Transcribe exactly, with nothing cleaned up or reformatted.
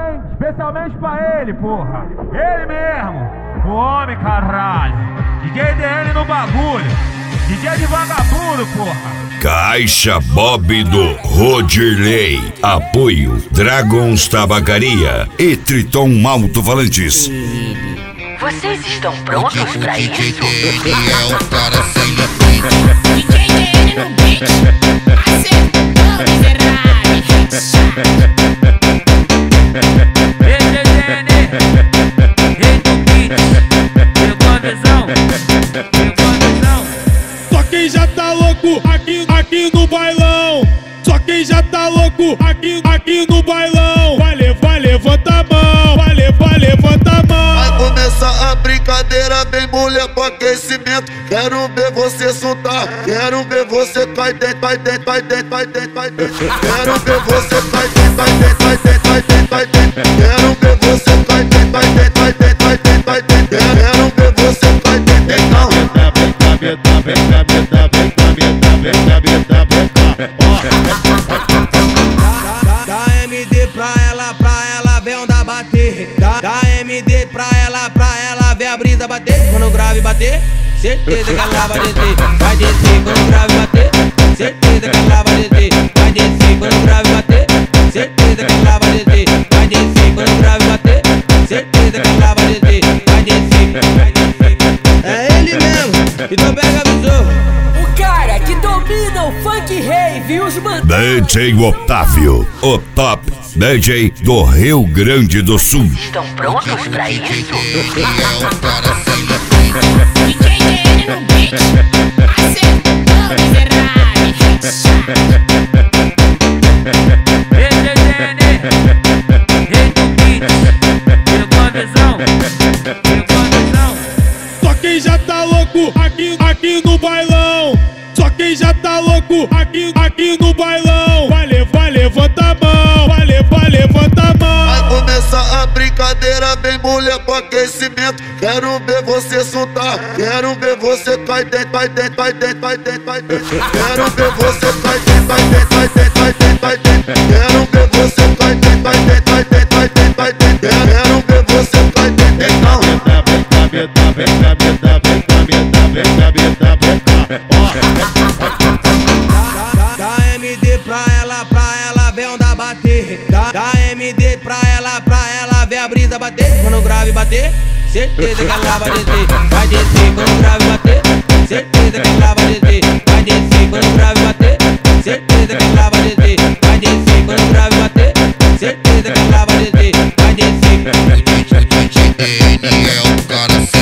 hein? Especialmente pra ele, porra. Ele mesmo. O homem, caralho. D J D N no bagulho. D J de vagabundo, porra. Caixa Bob do Rodirley. Apoio Dragons Tabacaria e Triton Alto-Falantes. Vocês estão prontos pra isso? D J D N é o cara sem limite. D J D N no beat. Acertou, miserável. D J D N, rei do beat. Pegou a visão? Pegou a visão? Só quem já tá louco aqui, aqui no bailão. Só quem já tá louco aqui, aqui no bailão. Vai levar, levanta a mão. Vai levar, levanta a mão. Vai começar a brincadeira, bem mulher pro aquecimento. Quero ver você soltar, quero ver você cai dentro, vai dentro, vai dentro, vai dentro, vai dentro. Quero ver você cai dentro, vai dentro, vai dentro, vai dentro, vai dentro. Quero ver você cai dentro, vai dentro, vai dentro, vai dentro, vai dentro. Quero ver você cai dentro, então. Vem cá, vem cá, vem cá, vem cá, vem cá, vem cá, vem cá, vem cá, vem cá. Dá M D pra ela, pra ela ver onda bater. Dá, dá M D pra ela, pra ela ver a brisa bater. Quando o grave bater, certeza que ela vai descer. Vai descer quando o grave bater, certeza que ela vai descer. Vai descer quando o grave bater, certeza que ela vai descer. Vai descer quando o grave bater, certeza que ela vai descer. Vai descer, vai descer. É ele mesmo, então pega a visão. O cara que domina o funk rave e os man... D J Otávio, o top D J do Rio Grande do Sul. Estão prontos pra isso? D J D N é o cara sem limite. D J D N no beat. Acertou, miserável. D J D N, rei do beat. Pegou a visão? Pegou a visão? Só quem já tá louco aqui, aqui no bailão. Só quem já tá louco aqui, aqui no bailão. Vai levar, levanta a mão. Vai levar, levanta a mão. Vai começar a brincadeira, bem mulher pro aquecimento. Quero ver você soltar, quero ver você cai dentro, vai dentro, vai dentro, vai dentro, vai dentro. Quero ver você cai dentro, vai dentro, vai dentro, vai dentro, vai dentro. Quero ver você cai dentro, vai dentro, vai dentro, vai dentro, vai dentro. Quero ver você cai dentro, então. Vem cá, vem cá, vem cá, vem cá, vem cá, vem cá, vem cá, vem cá, vem cá. Dá M D pra ela, pra ela ver onda bater. Dá, dá M D pra ela, pra ela ver a brisa bater. Quando o grave bater, certeza que ela vai descer. Vai descer quando o grave bater, certeza que ela vai descer. Vai descer quando o grave bater, certeza que ela vai descer. Vai descer quando o grave bater, certeza que ela vai descer. Vai descer. D J D N é o cara sem